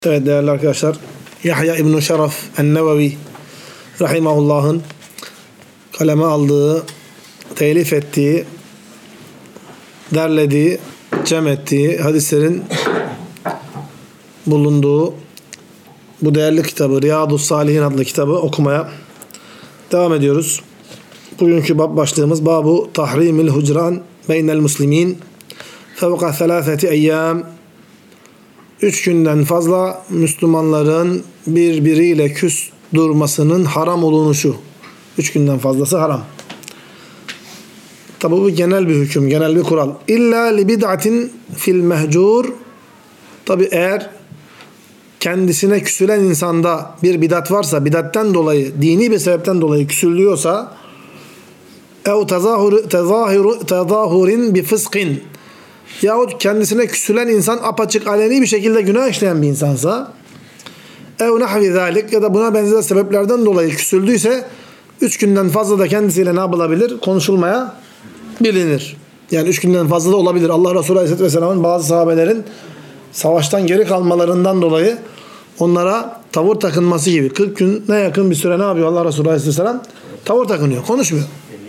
Evet değerli arkadaşlar, Yahya İbn-i Şeraf en-Nevevi Rahimahullah'ın kaleme aldığı, telif ettiği, derlediği, cem ettiği hadislerin bulunduğu bu değerli kitabı, Riyadus-Salihin adlı kitabı okumaya devam ediyoruz. Bugünkü bab başlığımız Babu Tahrimil Hucran Beynel Muslimin Fevka 3 eyyam. 3 günden fazla Müslümanların birbiriyle küs durmasının haram olunuşu. 3 günden fazlası haram. Tabi bu genel bir hüküm, genel bir kural. İlla li bid'atin fil mehcur. Tabi eğer kendisine küsülen insanda bir bidat varsa, bidatten dolayı, dini bir sebepten dolayı küsülüyorsa, ev tezahurin bi fıskin, yahut kendisine küsülen insan apaçık aleni bir şekilde günah işleyen bir insansa, ev nahvi zalik, ya da buna benzer sebeplerden dolayı küsüldüyse 3 günden fazla da kendisiyle ne yapılabilir? Konuşulmaya bilinir. Yani 3 günden fazla da olabilir. Allah Resulü Aleyhisselatü Vesselam'ın bazı sahabelerin savaştan geri kalmalarından dolayı onlara tavır takınması gibi. 40 güne yakın bir süre ne yapıyor Allah Resulü Aleyhisselatü Vesselam? Tavır takınıyor, konuşmuyor.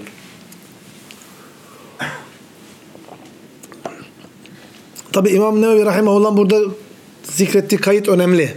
Tabi İmam Nevevi Rahimahullah burada zikrettiği kayıt önemli.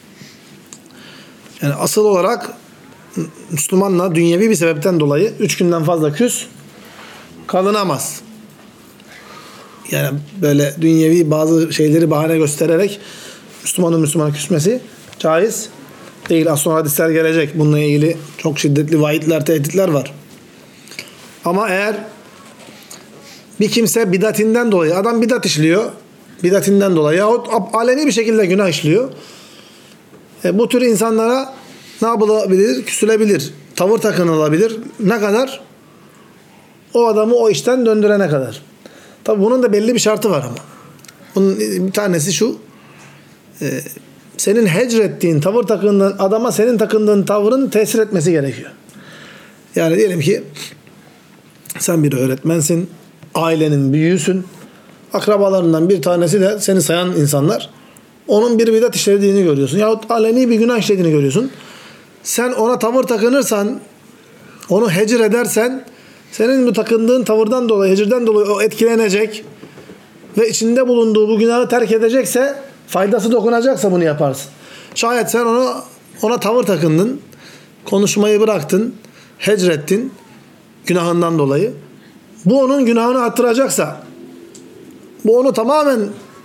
Yani asıl olarak Müslümanla dünyevi bir sebepten dolayı 3 günden fazla küs kalınamaz. Yani böyle dünyevi bazı şeyleri bahane göstererek Müslümanın Müslümana küsmesi caiz değil. Az sonra hadisler gelecek. Bununla ilgili çok şiddetli vaidler, tehditler var. Ama eğer bir kimse bidatinden dolayı, adam bidat işliyor, bidatinden dolayı yahut aleni bir şekilde günah işliyor, bu tür insanlara ne yapılabilir? Küsülebilir. Tavır takınılabilir. Ne kadar? O adamı o işten döndürene kadar. Tabi bunun da belli bir şartı var ama. Bunun bir tanesi şu. Senin hecrettiğin, tavır takındığın adama senin takındığın tavrın tesir etmesi gerekiyor. Yani diyelim ki sen bir öğretmensin, ailenin büyüğüsün, akrabalarından bir tanesi de seni sayan insanlar, onun bir bidat işlediğini görüyorsun yahut aleni bir günah işlediğini görüyorsun. Sen ona tavır takınırsan, onu hecir edersen, senin bu takındığın tavırdan dolayı, hecirden dolayı o etkilenecek ve içinde bulunduğu bu günahı terk edecekse, faydası dokunacaksa bunu yaparsın. Şayet sen ona tavır takındın, konuşmayı bıraktın, hecrettin günahından dolayı, bu onun günahını arttıracaksa, bu onu tamamen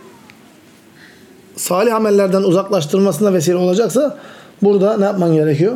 salih amellerden uzaklaştırmasına vesile olacaksa, burada ne yapman gerekiyor?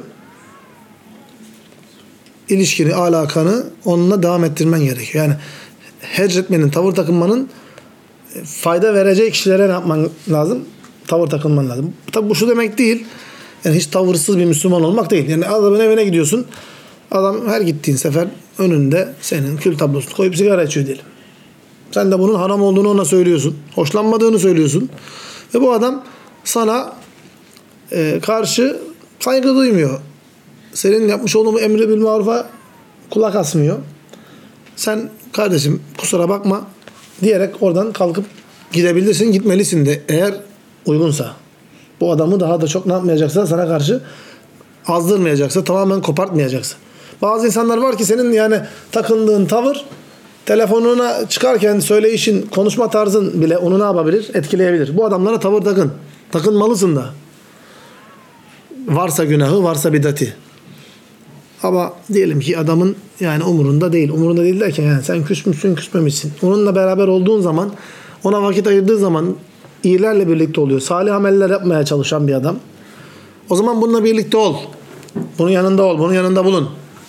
İlişkini, alakanı onunla devam ettirmen gerekiyor. Yani hecretmenin, tavır takınmanın fayda vereceği kişilere ne yapman lazım? Tavır takınman lazım. Tabi bu şu demek değil. Yani hiç tavırsız bir Müslüman olmak değil. Yani adamın evine gidiyorsun. Adam her gittiğin sefer önünde senin kül tablosunu koyup sigara içiyor diyelim. Sen de bunun haram olduğunu ona söylüyorsun. Hoşlanmadığını söylüyorsun. Ve bu adam sana karşı saygı duymuyor. Senin yapmış olduğun emri bil marufa kulak asmıyor. Sen kardeşim kusura bakma diyerek oradan kalkıp gidebilirsin, gitmelisin de eğer uygunsa. Bu adamı daha da çok ne yapmayacaksa, sana karşı azdırmayacaksa, tamamen kopartmayacaksa. Bazı insanlar var ki senin yani takındığın tavır, telefonuna çıkarken söyleyişin, konuşma tarzın bile onu ne yapabilir? Etkileyebilir. Bu adamlara tavır takın. Takınmalısın da. Varsa günahı, varsa bidati. Ama diyelim ki adamın yani umurunda değil. Umurunda değil derken yani sen küsmüşsün, küsmemişsin. Onunla beraber olduğun zaman, ona vakit ayırdığı zaman iyilerle birlikte oluyor. Salih ameller yapmaya çalışan bir adam. O zaman bununla birlikte ol. Bunun yanında ol. Bunun yanında bulun.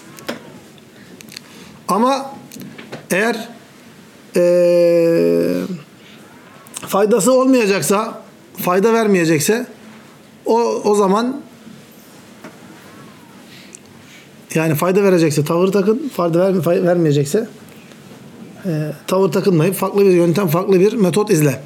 Ama eğer faydası olmayacaksa, fayda vermeyecekse o zaman yani fayda verecekse tavır takın, fayda vermeyecekse tavır takınmayıp farklı bir yöntem, farklı bir metot izle.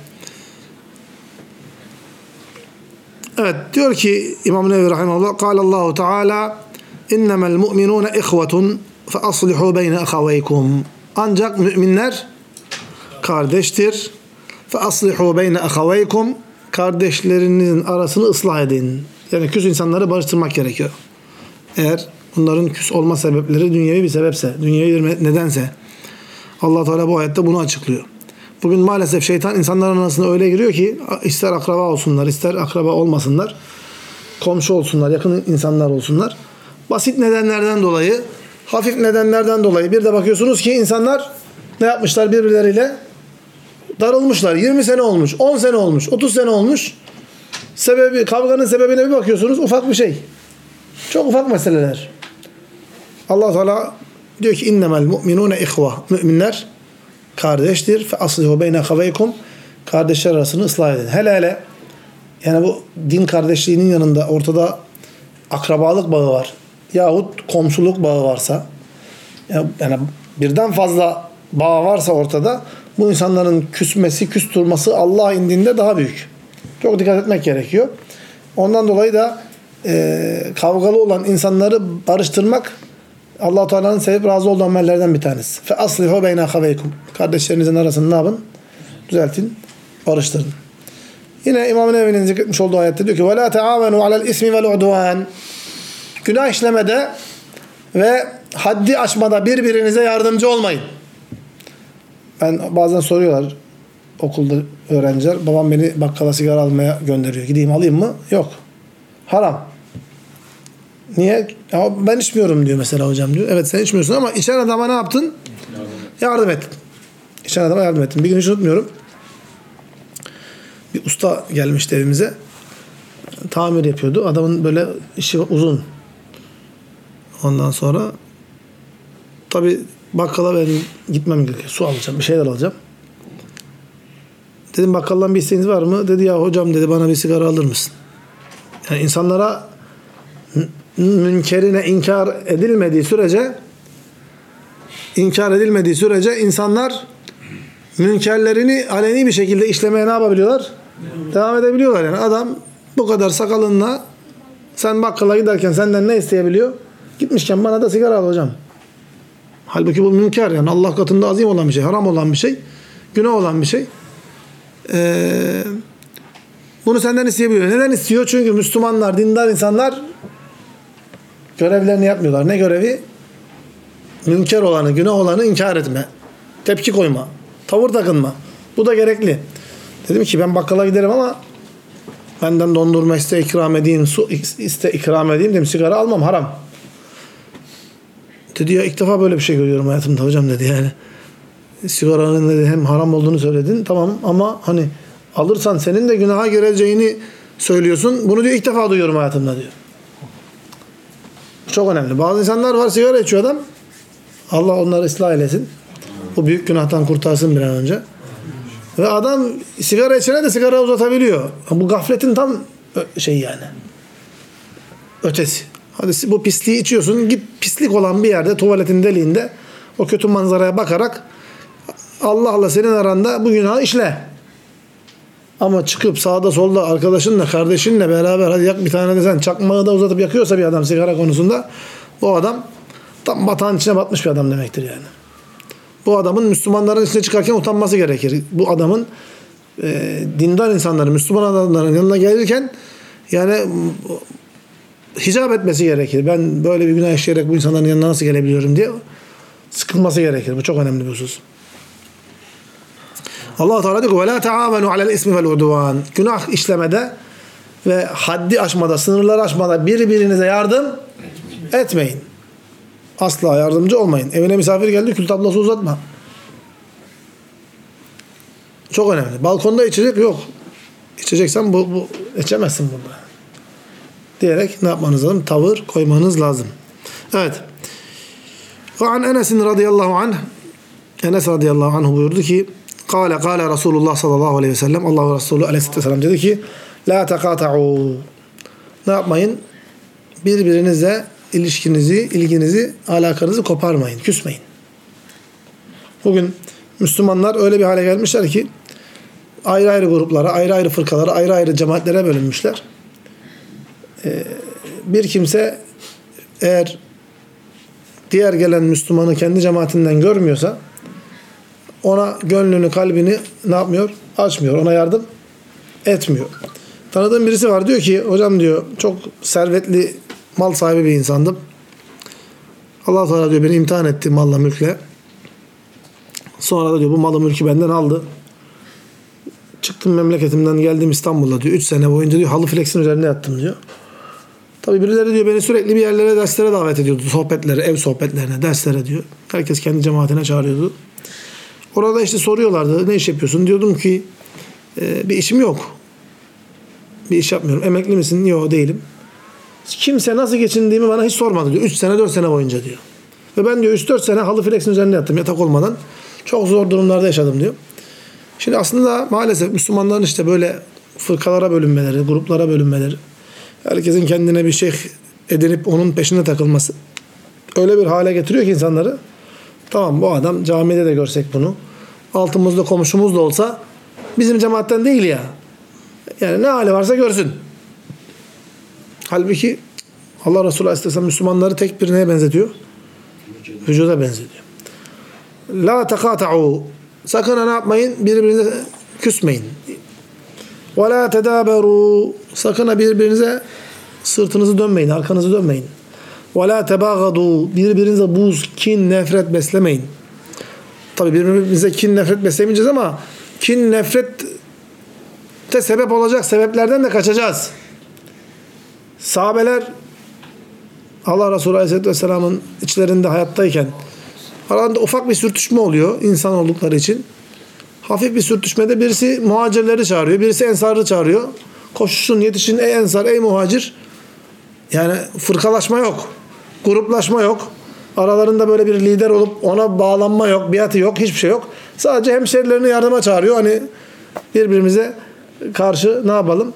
Evet, diyor ki İmam Nevevi Rahimahullah, Kâlallahu Teala innemel mu'minûne ihvetun fe aslihû beyne ahaveykum. Ancak müminler kardeştir. Fe aslihû beyne ahaveykum. kardeşlerinizin arasını ıslah edin. Yani küs insanları barıştırmak gerekiyor. Eğer bunların küs olma sebepleri dünyevi bir sebepse, dünyevi bir nedense Allah Teala bu ayette bunu açıklıyor. Bugün maalesef şeytan insanların arasına öyle giriyor ki ister akraba olsunlar, ister akraba olmasınlar, komşu olsunlar, yakın insanlar olsunlar. Basit nedenlerden dolayı, hafif nedenlerden dolayı bir de bakıyorsunuz ki insanlar ne yapmışlar birbirleriyle? Darılmışlar. 20 sene olmuş, 10 sene olmuş, 30 sene olmuş. Kavganın sebebine bir bakıyorsunuz ufak bir şey. Çok ufak meseleler. Allah Teala diyor ki innemel mu'minune ihva. Müminler kardeştir. Fe aslihu beyne haveykum. Kardeşler arasını ıslah edin. Hele yani bu din kardeşliğinin yanında ortada akrabalık bağı var. Yahut komşuluk bağı varsa yani birden fazla bağ varsa ortada bu insanların küsmesi, küs durması Allah indinde daha büyük. Çok dikkat etmek gerekiyor. Ondan dolayı da kavgalı olan insanları barıştırmak Allah Teala'nın sevip razı olduğu amellerden bir tanesi. Fe aslihu beyne haveykum. Kardeşlerinizin arasını ne yapın? Düzeltin, barıştırın. Yine İmam Nevevi'nin zikretmiş olduğu ayette diyor ki: "Ve la taavenu alel ismi vel udvan." Günah işlemede ve haddi aşmada birbirinize yardımcı olmayın. Ben bazen soruyorlar okulda öğrenciler, babam beni bakkala sigara almaya gönderiyor. Gideyim alayım mı? Yok. Haram. Niye? Ya ben içmiyorum diyor mesela hocam diyor. Evet sen içmiyorsun ama içen adama ne yaptın? Yardım ettin. İçen adama yardım ettin. Bir gün hiç unutmuyorum. Bir usta gelmişti evimize. Tamir yapıyordu. Adamın böyle işi uzun. Ondan sonra tabii bakkala ben gitmem gerekiyor. Su alacağım, bir şeyler alacağım. Dedim bakkaldan bir isteğiniz var mı? Dedi ya hocam dedi bana bir sigara alır mısın? Yani insanlara münkerine inkar edilmediği sürece insanlar münkerlerini aleni bir şekilde işlemeye ne yapabiliyorlar? Devam edebiliyorlar. Yani adam bu kadar sakalınla sen bakkala giderken senden ne isteyebiliyor? Gitmişken bana da sigara al hocam. Halbuki bu münker yani Allah katında azim olan bir şey, haram olan bir şey, günah olan bir şey. Bunu senden isteyebiliyor. Neden istiyor? Çünkü Müslümanlar, dindar insanlar görevlerini yapmıyorlar. Ne görevi? Münker olanı, günah olanı inkar etme. Tepki koyma. Tavır takınma. Bu da gerekli. Dedim ki ben bakkala giderim ama benden dondurma iste ikram edeyim, su iste ikram edeyim dedim. Sigara almam haram. Dedi ya ilk defa böyle bir şey görüyorum hayatımda hocam dedi yani. Sigaranın dedi hem haram olduğunu söyledin tamam ama hani alırsan senin de günaha gireceğini söylüyorsun. Bunu diyor ilk defa duyuyorum hayatımda diyor. Çok önemli. Bazı insanlar var sigara içiyor adam. Allah onları ıslah eylesin. O büyük günahtan kurtarsın bir an önce. Ve adam sigara içene de sigara uzatabiliyor. Bu gafletin tam yani. Ötesi. Hadi bu pisliği içiyorsun. Git pislik olan bir yerde tuvaletin deliğinde o kötü manzaraya bakarak Allah'la senin aranda bu günahı işle. Ama çıkıp sağda solda arkadaşınla kardeşinle beraber hadi yak bir tane de sen çakmağı da uzatıp yakıyorsa bir adam sigara konusunda o adam tam batağın içine batmış bir adam demektir yani. Bu adamın Müslümanların içine çıkarken utanması gerekir. Bu adamın dindar insanların, Müslüman adamların yanına gelirken yani hicap etmesi gerekir. Ben böyle bir günah işleyerek bu insanların yanına nasıl gelebiliyorum diye sıkılması gerekir. Bu çok önemli bir husus. Allah Teala diyor ki: "Ve la taavenu alel ismi vel udvan." Günah işlemede ve haddi aşmada, sınırları aşmada birbirinize yardım etmeyin. Asla yardımcı olmayın. Evine misafir geldi, kül tablası uzatma. Çok önemli. Balkonda içecek yok. İçeceksen bu içemezsin burada. Diyerek ne yapmanız lazım? Tavır koymanız lazım. Evet. Ve an Enes radıyallahu anh Enes radıyallahu anh buyurdu ki Kâle Resulullah sallallahu aleyhi ve sellem Allah Resulü aleyhisselam dedi ki la tekata'u ne yapmayın? Birbirinize ilginizi, alakanızı koparmayın, küsmeyin. Bugün Müslümanlar öyle bir hale gelmişler ki ayrı ayrı gruplara, ayrı ayrı fırkalara, ayrı ayrı cemaatlere bölünmüşler. Bir kimse eğer diğer gelen Müslümanı kendi cemaatinden görmüyorsa ona gönlünü, kalbini ne yapmıyor? Açmıyor. Ona yardım etmiyor. Tanıdığım birisi var, diyor ki hocam diyor çok servetli, mal sahibi bir insandım. Allah Teala diyor beni imtihan etti malla mülkle. Sonra da diyor bu malı mülkü benden aldı. Çıktım memleketimden geldim İstanbul'a diyor. 3 sene boyunca diyor halı flexin üzerinde yattım diyor. Tabii birileri diyor beni sürekli bir yerlere, derslere davet ediyordu. Sohbetlere, ev sohbetlerine, derslere diyor. Herkes kendi cemaatine çağırıyordu. Orada işte soruyorlardı. Ne iş yapıyorsun? Diyordum ki bir işim yok. Bir iş yapmıyorum. Emekli misin? Yok, değilim. Kimse nasıl geçindiğimi bana hiç sormadı diyor. 3 sene 4 sene boyunca diyor. Ve ben diyor 3-4 sene halı flexin üzerinde yattım yatak olmadan. Çok zor durumlarda yaşadım diyor. Şimdi aslında maalesef Müslümanların işte böyle fırkalara bölünmeleri, gruplara bölünmeleri, herkesin kendine bir şeyh edinip onun peşine takılması öyle bir hale getiriyor ki insanları. Tamam, bu adam camide de görsek bunu, altımızda komşumuz da olsa bizim cemaatten değil ya. Yani ne hali varsa görsün. Halbuki Allah Resulü Aleyhisselam Müslümanları tek bir neye benzetiyor? Vücuda benzetiyor. La tekata'u. Sakın ne yapmayın? Birbirinize küsmeyin. Ve la tedaberu. Sakın birbirinize sırtınızı dönmeyin, arkanızı dönmeyin. Ve la tebagadu. Birbirinize buz, kin, nefret beslemeyin. Tabi birbirimize kin, nefret beslemeyeceğiz ama kin, nefrette sebep olacak sebeplerden de kaçacağız. Sahabeler Allah Resulü Aleyhisselam'ın içlerinde hayattayken aralarında ufak bir sürtüşme oluyor insan oldukları için. Hafif bir sürtüşmede birisi muhacirleri çağırıyor, birisi ensarı çağırıyor. Koşuşun, yetişin ey ensar, ey muhacir. Yani fırkalaşma yok, gruplaşma yok. Aralarında böyle bir lider olup ona bağlanma yok, biatı yok, hiçbir şey yok. Sadece hemşerilerini yardıma çağırıyor. Hani birbirimize karşı ne yapalım?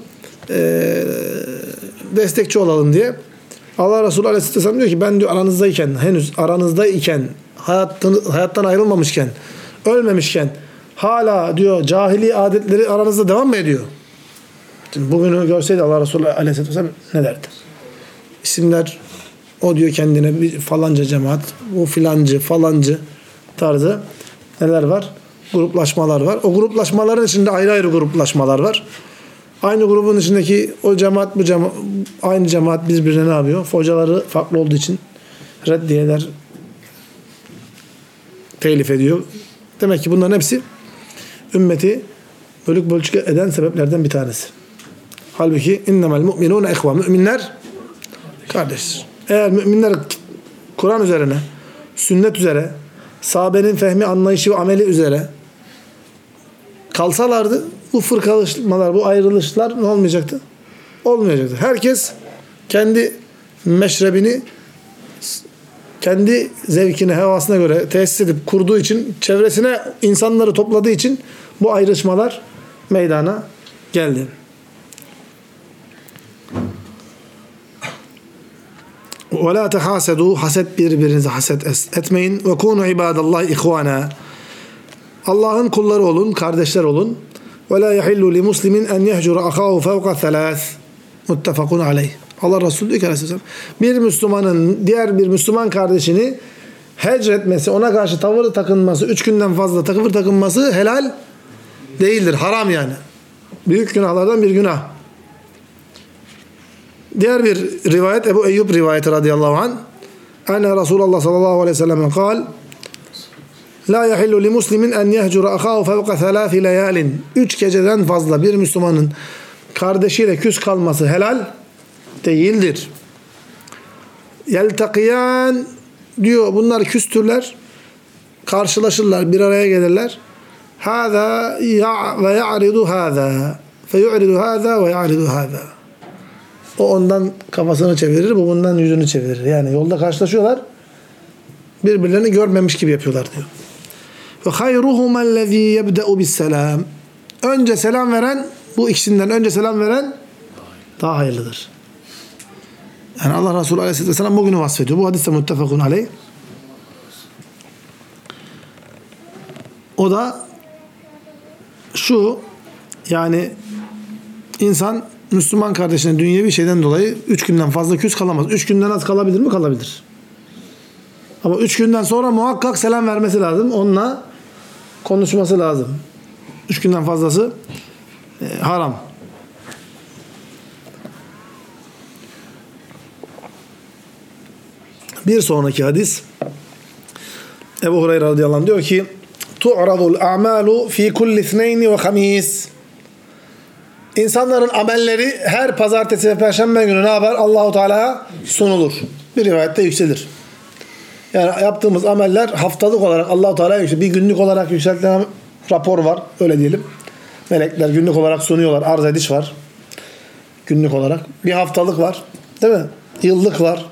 Destekçi olalım diye. Allah Resulü Aleyhisselam diyor ki ben diyor aranızdayken, henüz aranızdayken, hayattan ayrılmamışken, ölmemişken hala diyor cahili adetleri aranızda devam mı ediyor? Şimdi bugünü görseydi Allah Resulü Aleyhisselam ne derdi? İsimler, o diyor kendine bir falanca cemaat, bu filancı, falancı tarzı neler var? Gruplaşmalar var. O gruplaşmaların içinde ayrı ayrı gruplaşmalar var. Aynı grubun içindeki o cemaat, bu cemaat, aynı cemaat birbirine ne yapıyor? Hocaları farklı olduğu için reddiyeler telif ediyor. Demek ki bunların hepsi ümmeti bölük bölçük eden sebeplerden bir tanesi. Halbuki innemel mu'minûne ihva. Müminler kardeştir. Eğer müminler Kur'an üzerine, sünnet üzere, sahabenin fehmi, anlayışı ve ameli üzere kalsalardı bu fırkalaşmalar, bu ayrılışlar ne olmayacaktı? Olmayacaktı. Herkes kendi meşrebini, kendi zevkine, hevasına göre tesis edip kurduğu için, çevresine insanları topladığı için bu ayrışmalar meydana geldi. وَلَا تَحَاسَدُوا Haset, birbirinize haset etmeyin. وَكُونُوا عِبَادَ اللّٰهِ اِخْوَانًا Allah'ın kulları olun, kardeşler olun. وَلَا يَحِلُّ لِمُسْلِمٍ اَنْ يَهْجُرَ أَخَاهُ فَوْقَ ثَلَاثٍ مُتَّفَقٌ عَلَيْهِ Allah Resulü diyor ki Aleyhisselam, bir Müslümanın diğer bir Müslüman kardeşini hecretmesi, ona karşı tavır takınması, 3 günden fazla tavır takınması helal değildir. Haram yani. Büyük günahlardan bir günah. Diğer bir rivayet, Ebu Eyyub rivayeti radıyallahu anh. Enne Resulullah sallallahu aleyhi ve sellem kal La yahillu li muslimin en yehcura ahahu fevka thelâfi leyalin 3 geceden fazla bir Müslümanın kardeşiyle küs kalması helal değildir. Yeltakiyan diyor, bunlar küstürler, karşılaşırlar, bir araya gelirler. Hâzâ ve ya'ridu hâzâ feyu'ridu hâzâ ve ya'ridu hâzâ. O ondan kafasını çevirir, bu bundan yüzünü çevirir. Yani yolda karşılaşıyorlar, birbirlerini görmemiş gibi yapıyorlar diyor. Ve hayruhum ellezî yebde'u bisselam. Önce selam veren, bu ikisinden önce selam veren daha hayırlıdır. Yani Allah Resulü Aleyhisselam bugünü vasfediyor. Bu hadis de muttefakun aleyh. O da şu, yani insan Müslüman kardeşine dünyevi şeyden dolayı 3 günden fazla küs kalamaz. 3 günden az kalabilir mi? Kalabilir. Ama 3 günden sonra muhakkak selam vermesi lazım. Onunla konuşması lazım. 3 günden fazlası haram. Bir sonraki hadis Ebu Hureyre radıyallahu anh diyor ki tu'radul a'malu fi kulli ithneyn ve hamis. İnsanların amelleri her pazartesi ve perşembe günü ne yapar? Allahu Teala'ya sunulur. Bir rivayette yükselir. Yani yaptığımız ameller haftalık olarak Allahu Teala'ya yükselir. Bir günlük olarak yükseltilen rapor var. Öyle diyelim. Melekler günlük olarak sunuyorlar. Arz ediş var. Günlük olarak. Bir haftalık var. Değil mi? Yıllık var.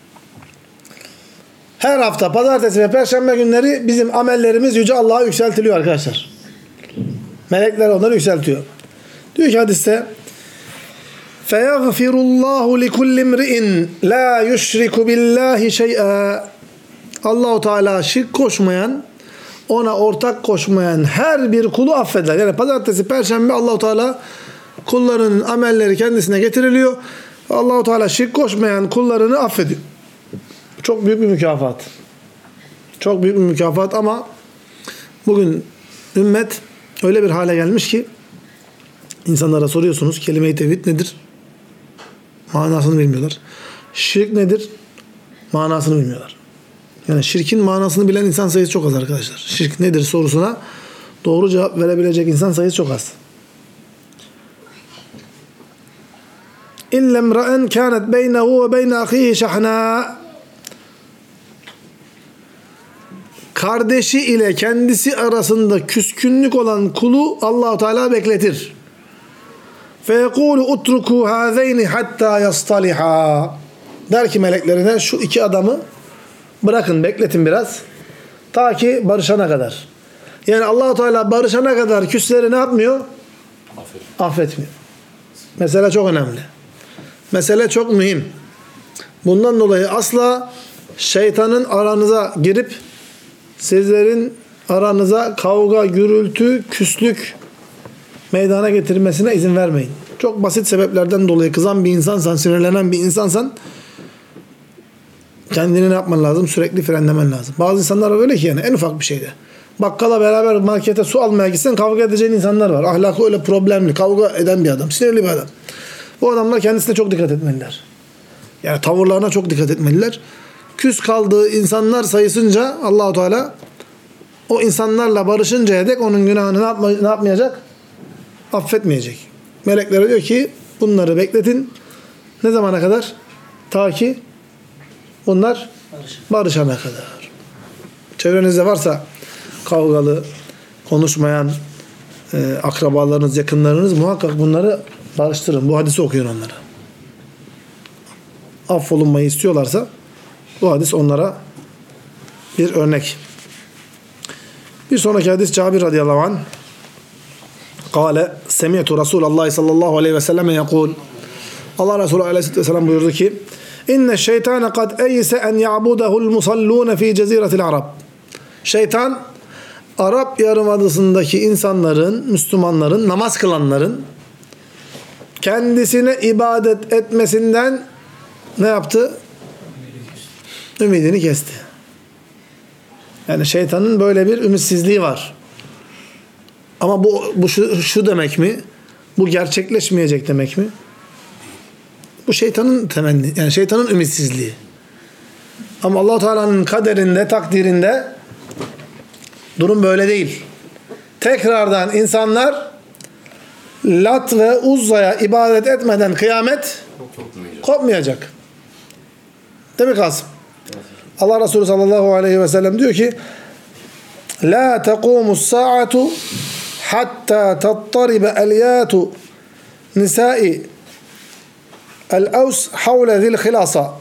Her hafta pazartesi ve perşembe günleri bizim amellerimiz Yüce Allah'a yükseltiliyor arkadaşlar. Melekler onları yükseltiyor. Diyor ki hadiste فَيَغْفِرُ اللّٰهُ لِكُلِّ امْرِئٍ لَا يُشْرِكُ بِاللّٰهِ شَيْئًا. Allah-u Teala şirk koşmayan, ona ortak koşmayan her bir kulu affeder. Yani pazartesi, perşembe Allah-u Teala kullarının amelleri kendisine getiriliyor. Allah-u Teala şirk koşmayan kullarını affediyor. Çok büyük bir mükafat. Çok büyük bir mükafat ama bugün ümmet öyle bir hale gelmiş ki insanlara soruyorsunuz kelime-i tevhid nedir? Manasını bilmiyorlar. Şirk nedir? Manasını bilmiyorlar. Yani şirkin manasını bilen insan sayısı çok az arkadaşlar. Şirk nedir sorusuna doğru cevap verebilecek insan sayısı çok az. İllem ra'en kânet beynehu ve beyne ahihi şahna. Kardeşi ile kendisi arasında küskünlük olan kulu Allah-u Teala bekletir. فَيَقُولُ اُتْرُكُوا هَذَيْنِ حَتَّى يَصْطَلِحَا. Der ki meleklerine şu iki adamı bırakın, bekletin biraz. Ta ki barışana kadar. Yani Allah-u Teala barışana kadar küsleri ne yapmıyor? Affetmiyor. Mesele çok önemli. Mesele çok mühim. Bundan dolayı asla şeytanın aranıza girip sizlerin aranıza kavga, gürültü, küslük meydana getirmesine izin vermeyin. Çok basit sebeplerden dolayı kızan bir insansan, sinirlenen bir insansan kendini ne yapman lazım? Sürekli frenlemen lazım. Bazı insanlar öyle ki yani en ufak bir şeyde. Bakkala beraber markete su almaya gitsen kavga edeceğin insanlar var. Ahlakı öyle problemli, kavga eden bir adam, sinirli bir adam. Bu adamlar kendisine çok dikkat etmeliler. Yani tavırlarına çok dikkat etmeliler. Küs kaldığı insanlar sayısınca Allah-u Teala o insanlarla barışıncaya dek onun günahını ne yapmayacak? Affetmeyecek. Meleklere diyor ki bunları bekletin. Ne zamana kadar? Ta ki bunlar barışana kadar. Çevrenizde varsa kavgalı, konuşmayan akrabalarınız, yakınlarınız muhakkak bunları barıştırın. Bu hadisi okuyun onlara. Affolunmayı istiyorlarsa bu hadis onlara bir örnek. Bir sonraki hadis Cabir radıyallahu anh Kale semi'tu Resulallah sallallahu aleyhi ve selleme yekul. Allah Resulü aleyhisselatü vesselam buyurdu ki İnne şeytane kad eyse en ya'budahul musallune fi ceziretil Arab. Şeytan Arap Yarımadası'ndaki insanların, Müslümanların, namaz kılanların kendisine ibadet etmesinden ne yaptı? Ümidini kesti. Yani şeytanın böyle bir ümitsizliği var. Ama bu şu demek mi? Bu gerçekleşmeyecek demek mi? Bu şeytanın temenni, yani şeytanın ümitsizliği. Ama Allah-u Teala'nın kaderinde, takdirinde durum böyle değil. Tekrardan insanlar Lat ve Uzza'ya ibadet etmeden kıyamet kopmayacak. Değil mi Kasım? Allah Resulü sallallahu aleyhi ve sellem diyor ki La tequmus sa'atu hatta tattaribe elyatu nisai el-Evs havle zil hilasa.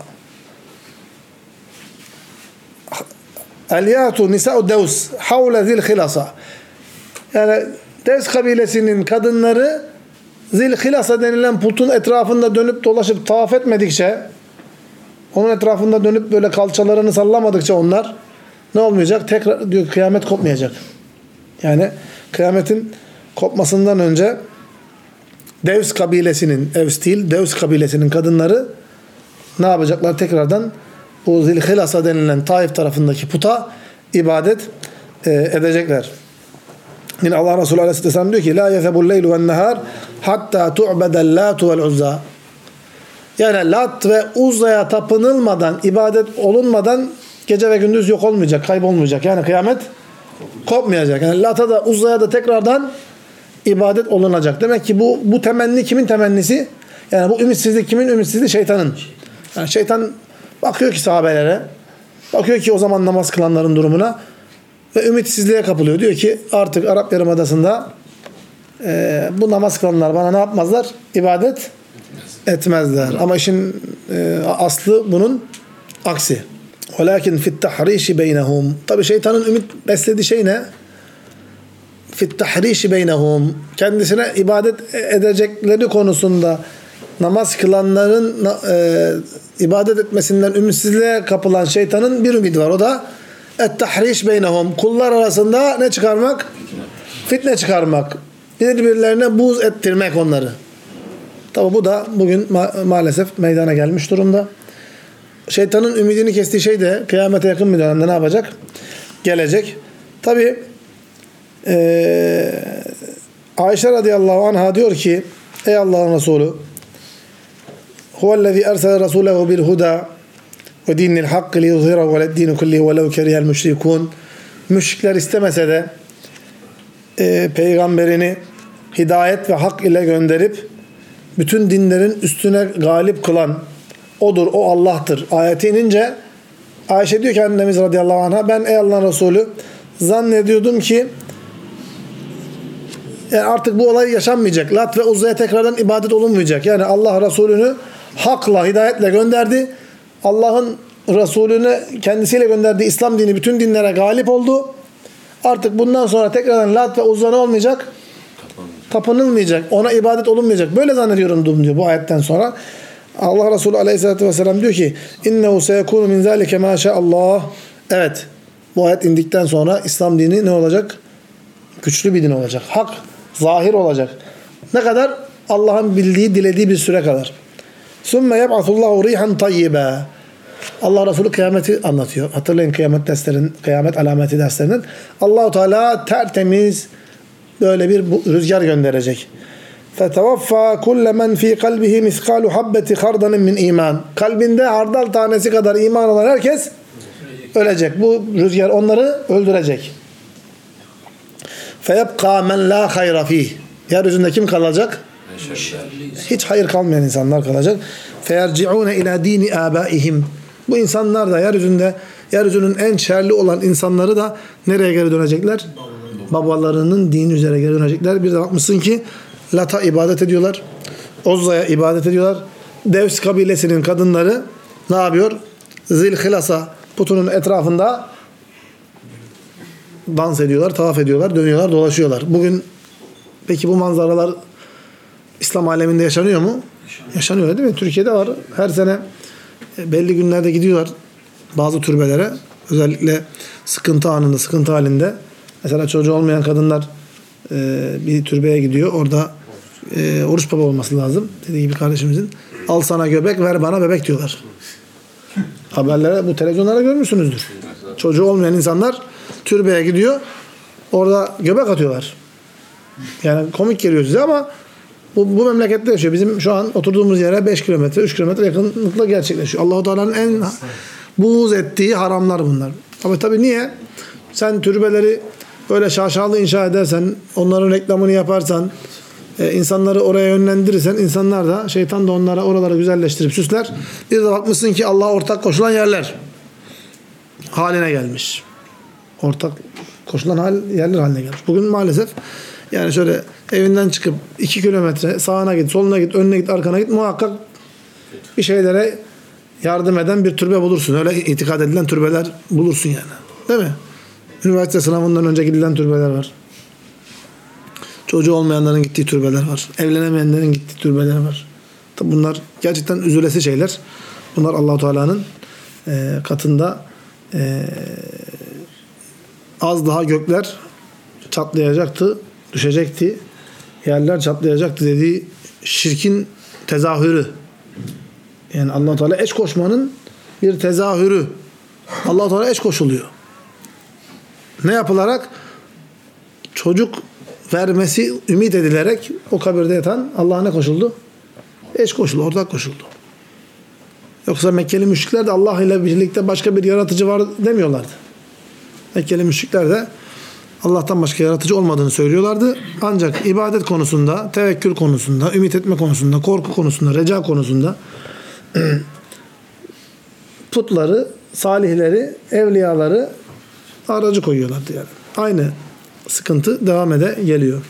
Elyatu nisa'u Devs havle zil hilasa. Yani Devs kabilesinin kadınları Zil Hilasa denilen putun etrafında dönüp dolaşıp tavaf etmedikçe, onun etrafında dönüp böyle kalçalarını sallamadıkça onlar ne olmayacak? Tekrar diyor kıyamet kopmayacak. Yani kıyametin kopmasından önce Devs kabilesinin, Evs değil, Devs kabilesinin kadınları ne yapacaklar? Tekrardan bu Zil Hilasa denilen Taif tarafındaki puta ibadet edecekler. Yine Allah Resulü Aleyhisselam diyor ki La yezebul leylu ven nehar hatta tu'bedel latu vel uzza. Yani Lat ve Uzza'ya tapınılmadan, ibadet olunmadan gece ve gündüz yok olmayacak, kaybolmayacak. Yani kıyamet kopmayacak. Yani Lat'a da Uzza'ya da tekrardan ibadet olunacak. Demek ki bu temenni kimin temennisi? Yani bu ümitsizlik kimin ümitsizliği? Şeytanın. Yani şeytan bakıyor ki sahabelere, bakıyor ki o zaman namaz kılanların durumuna ve ümitsizliğe kapılıyor. Diyor ki artık Arap Yarımadası'nda bu namaz kılanlar bana ne yapmazlar? İbadet etmezler. Ama işin aslı bunun aksi. وَلَكِنْ فِي التَّحْرِيشِ بَيْنَهُمْ Tabi şeytanın ümit beslediği şey ne? فِي التَّحْرِيشِ بَيْنَهُمْ Kendisine ibadet edecekleri konusunda namaz kılanların ibadet etmesinden ümitsizliğe kapılan şeytanın bir ümidi var. O da et-tahriş beynehum. Kullar arasında ne çıkarmak? Fitne çıkarmak. Birbirlerine buğz ettirmek onları. Tabi bu da bugün maalesef meydana gelmiş durumda. Şeytanın ümidini kestiği şey de kıyamete yakın bir dönemde ne yapacak? Gelecek. Tabi Ayşe radıyallahu anha diyor ki ey Allah'ın Resulü huvellezî ersele rasûlehu bil hudâ ve dinil hakkı liyuzhirahu ale'd-dîni kullihi velev kerihel müşrikûn Müşrikler istemese de peygamberini hidayet ve hak ile gönderip bütün dinlerin üstüne galip kılan odur, o Allah'tır. Ayeti inince Ayşe diyor ki annemiz radıyallahu anh'a ben ey Allah'ın Resulü zannediyordum ki yani artık bu olay yaşanmayacak. Lat ve Uzza'ya tekrardan ibadet olunmayacak. Yani Allah Resulünü hakla, hidayetle gönderdi. Allah'ın Resulünü kendisiyle gönderdiği İslam dini bütün dinlere galip oldu. Artık bundan sonra tekrardan Lat ve Uzza ne olmayacak? Tapınılmayacak. Ona ibadet olunmayacak. Böyle zannediyorum diyor bu ayetten sonra. Allah Resulü aleyhissalatü vesselam diyor ki innehu seyekunu min zâlike mâ şe'allah. Evet. Bu ayet indikten sonra İslam dini ne olacak? Güçlü bir din olacak. Hak zahir olacak. Ne kadar? Allah'ın bildiği, dilediği bir süre kadar. Sümme yeb'atullahu rihan tayyibe. Allah Resulü kıyameti anlatıyor. Hatırlayın kıyamet alameti derslerinden. Allah-u Teala tertemiz böyle bir rüzgar gönderecek. فَتَوَفَّى كُلَّ مَنْ ف۪ي قَلْبِهِ مِثْقَالُ حَبَّةِ خَرْدَنٍ مِنْ iman. Kalbinde hardal tanesi kadar iman olan herkes ölecek. Bu rüzgar onları öldürecek. فَيَبْقَى مَنْ لَا خَيْرَ ف۪يهِ Yeryüzünde kim kalacak? Hiç hayır kalmayan insanlar kalacak. فَيَرْجِعُونَ اِلَى د۪ينِ آبَائِهِمْ Bu insanlar da yeryüzünün en şerli olan insanları da nereye geri dönecekler? Babalarının dini üzere geri dönecekler. Bir de bakmışsın ki Lat'a ibadet ediyorlar. Uzza'ya ibadet ediyorlar. Devs kabilesinin kadınları ne yapıyor? Zilhilasa putunun etrafında dans ediyorlar, tavaf ediyorlar, dönüyorlar, dolaşıyorlar. Bugün peki bu manzaralar İslam aleminde yaşanıyor mu? Yaşanıyor değil mi? Türkiye'de var. Her sene belli günlerde gidiyorlar bazı türbelere. Özellikle sıkıntı anında, sıkıntı halinde. Mesela çocuğu olmayan kadınlar bir türbeye gidiyor. Orada oruç baba olması lazım. Dediği gibi kardeşimizin. Al sana göbek, ver bana bebek diyorlar. Haberlere, bu televizyonlara görmüşsünüzdür. Çocuğu olmayan insanlar türbeye gidiyor. Orada göbek atıyorlar. Yani komik geliyor size ama bu memlekette yaşıyor. Bizim şu an oturduğumuz yere 5 kilometre, 3 kilometre yakınlıkla gerçekleşiyor. Allah-u Teala'nın en buğz ettiği haramlar bunlar. Ama tabii niye? Sen türbeleri böyle şaşalı inşa edersen, onların reklamını yaparsan, insanları oraya yönlendirirsen, insanlar da, şeytan da onlara oraları güzelleştirip süsler. Bir de bakmışsın ki Allah'a ortak koşulan yerler haline gelmiş. Ortak koşulan yerler haline gelmiş. Bugün maalesef yani şöyle evinden çıkıp 2 kilometre sağına git, soluna git, önüne git, arkana git, muhakkak bir şeylere yardım eden bir türbe bulursun. Öyle itikad edilen türbeler bulursun yani. Değil mi? Üniversite sınavından önce gidilen türbeler var. Çocuğu olmayanların gittiği türbeler var. Evlenemeyenlerin gittiği türbeler var. Tabi bunlar gerçekten üzülesi şeyler. Bunlar Allah-u Teala'nın katında az daha gökler çatlayacaktı, düşecekti. Yerler çatlayacaktı dediği şirkin tezahürü. Yani Allah-u Teala eş koşmanın bir tezahürü. Allah-u Teala eş koşuluyor. Ne yapılarak? Çocuk vermesi ümit edilerek o kabirde yatan Allah'a ne koşuldu? Eş koşuldu, ortak koşuldu. Yoksa Mekkeli müşrikler de Allah ile birlikte başka bir yaratıcı var demiyorlardı. Mekkeli müşrikler de Allah'tan başka yaratıcı olmadığını söylüyorlardı. Ancak ibadet konusunda, tevekkül konusunda, ümit etme konusunda, korku konusunda, reca konusunda putları, salihleri, evliyaları aracı koyuyorlardı yani. Aynı sıkıntı devam geliyor.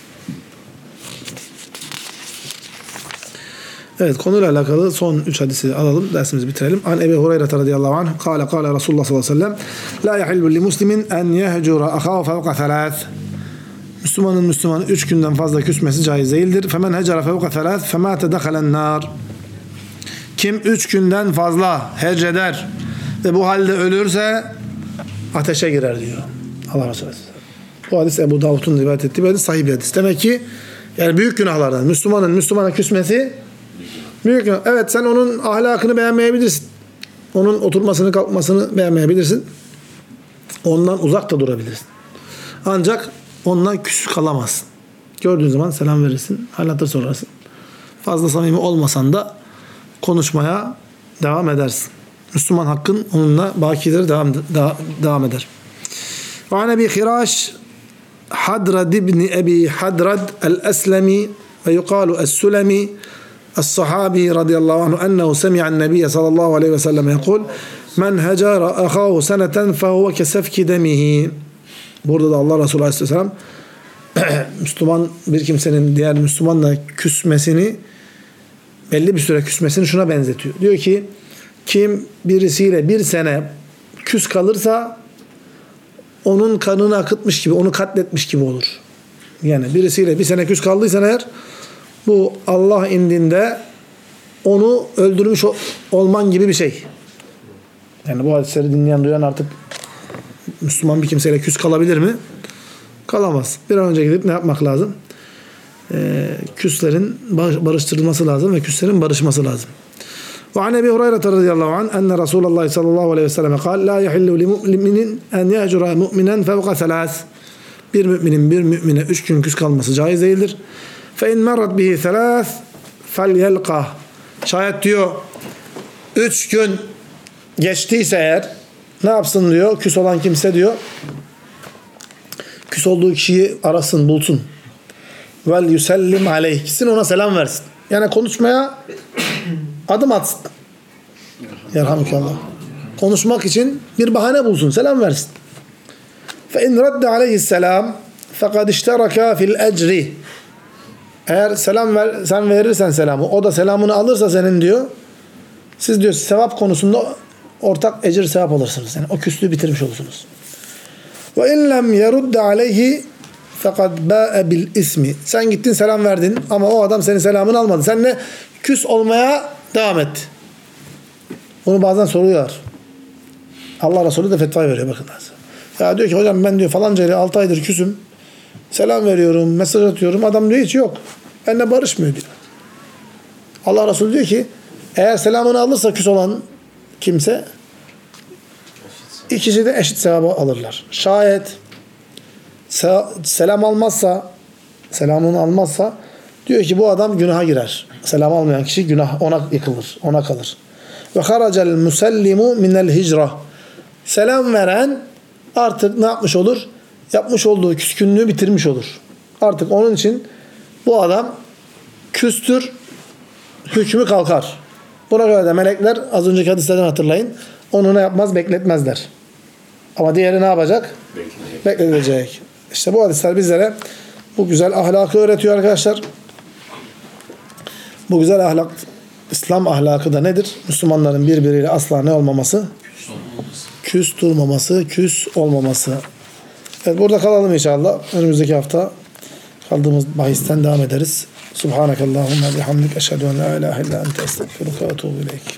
Evet, konuyla alakalı son 3 hadisi alalım. Dersimizi bitirelim. An Ebu Hureyre radıyallahu anh kâle Resulullah sallallahu aleyhi ve sellem la yahillu li muslimin en yehcura ahahu fevka thelâth. Müslümanın 3 günden fazla küsmesi caiz değildir. Femen hecera fevka thelâth femâte dekhalen nâr. Kim 3 günden fazla hecreder ve bu halde ölürse ateşe girer diyor. Allah Resulü. Bu hadis Ebu Davud'un rivayet ettiği bir hadis, sahih bir hadis. Demek ki yani büyük günahlardan Müslümana küsmesi büyük günah. Evet, sen onun ahlakını beğenmeyebilirsin. Onun oturmasını kalkmasını beğenmeyebilirsin. Ondan uzak da durabilirsin. Ancak ondan küs kalamazsın. Gördüğün zaman selam verirsin. Hal hatır sorarsın. Fazla samimi olmasan da konuşmaya devam edersin. Müslüman hakkın onunla bakileri devam eder. Ve an Ebi Hiraş Hadrad ibn Ebi Hadrad el-Eslemi ve yukalu es-Sulemi الصحابي رضي الله عنه أنه سمع النبي صلى الله عليه وسلم يقول من هجر أخاه سنة فهو كسفك دمه. Burada da Allah Resulü Aleyhisselam Müslüman bir kimsenin diğer Müslümanla küsmesini, belli bir süre küsmesini şuna benzetiyor. Diyor ki kim birisiyle bir sene küs kalırsa onun kanını akıtmış gibi, onu katletmiş gibi olur. Yani birisiyle bir sene küs kaldıysan eğer, bu Allah indinde onu öldürmüş olman gibi bir şey. Yani bu hadisleri dinleyen, duyan artık Müslüman bir kimseyle küs kalabilir mi? Kalamaz. Bir an önce gidip ne yapmak lazım? Küslerin barıştırılması lazım ve küslerin barışması lazım. Ve an Ebi Hureyre radıyallahu anh enne Resulullah sallallahu aleyhi ve sellem kal la yahillu li mu'minin en yehcura mu'minen fevka thelâth. Bir müminin bir mümine 3 gün küs kalması caiz değildir. فَاِنْ مَرَّتْ بِهِ ثَلَاث فَلْيَلْقَهُ. Şayet diyor 3 gün geçtiyse eğer ne yapsın diyor, küs olan kimse diyor, küs olduğu kişiyi arasın, bulsun. Vel yusellim aleyh. Gitsin ona selam versin. Yani konuşmaya adım atsın. Yerhamdülillah. Konuşmak için bir bahane bulsun, selam versin. فَاِنْ رَدَّ عَلَيْهِ السَّلَامِ فَقَدْ اِشْتَرَكَا فِي الْاَجْرِ. Eğer sen verirsen selamı, o da selamını alırsa senin diyor, siz diyor sevap konusunda ortak ecir sevap alırsınız. Yani o küslüğü bitirmiş olursunuz. Ve in lem yerudde aleyhi fekad ba'e bil ismi. Sen gittin selam verdin ama o adam senin selamını almadı. Seninle küs olmaya devam etti. Bunu bazen soruyorlar. Allah Resulü de fetva veriyor, bakın. Ya diyor ki hocam ben diyor falanca ile 6 aydır küsüm. Selam veriyorum, mesaj atıyorum. Adam diyor hiç yok. Benimle barışmıyor diyor. Allah Resulü diyor ki eğer selamını alırsa küs olan kimse ikisi de eşit sevabı alırlar. Şayet selam almazsa, selamını almazsa diyor ki bu adam günaha girer. Selam almayan kişi günah ona yıkılır, ona kalır. Ve haracel musellimu minel hicra. Selam veren artık ne yapmış olur? Yapmış olduğu küskünlüğü bitirmiş olur. Artık onun için bu adam küstür, hükmü kalkar. Buna göre de melekler az önceki hadislerden hatırlayın. Onu ne yapmaz? Bekletmezler. Ama diğeri ne yapacak? Bekletecek. İşte bu hadisler bizlere bu güzel ahlakı öğretiyor arkadaşlar. Bu güzel ahlak, İslam ahlakı da nedir? Müslümanların birbiriyle asla ne olmaması? Küs durmaması, küs olmaması. Evet, burada kalalım inşallah. Önümüzdeki hafta kaldığımız bahisten devam ederiz. Subhanakallahumma bihamdik eşhedü en la ilahe illa ente estağfiruke ve etûbü ileyk.